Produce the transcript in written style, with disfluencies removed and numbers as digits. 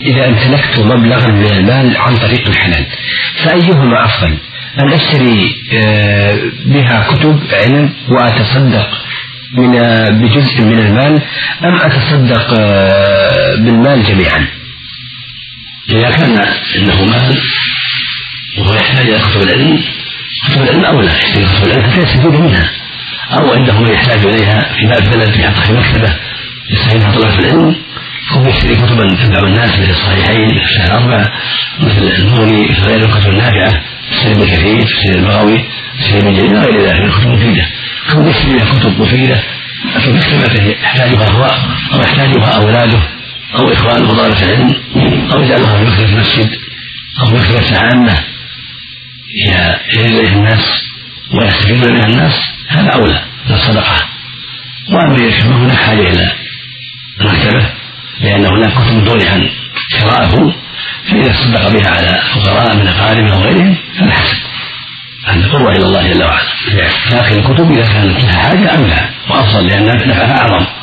إذا امتلكت مبلغا من المال عن طريق الحلال فأيهما أفضل؟ أن أشتري بها كتب علم وأتصدق بجزء من المال، أم أتصدق بالمال جميعا؟ إذا كان إنه مال وهو يحتاج إلى كتب العلم أولى يشتري كتب العلم حتى يستفيد منها، أو عنده من يحتاج إليها في باب بلد يحطها في مكتبة يستعينها طلبة العلم، هو يشتري كتبا تنفع الناس مثل الصحيحين مثل الشرح الأربع مثل المغني مثل غير الكتب النافعة تفسير ابن كثير تفسير البغوي تفسير ابن جرير غير ذلك من الكتب المفيدة، أو يشتري لها كتب مفيدة في مكتبته يحتاجها هو أو يحتاجها أولاده أو إخوانه طلبة العلم، أو يجعلها في مكتبة المسجد أو مكتبة عامة يجري الناس ويستفيدون منها الناس، هذا أولى من الصدقة. وأما إذا كان هناك حاجة إلى المكتبة لأن هناك كتب دون عن شراءه، فإذا صدق بها على فقراء من أقاربه وغيرهم فلا حسن، هذا قرب إلى الله جل وعلا. لكن الكتب إذا كانت لها حاجة أولى وأفضل لأن نفعها أعظم.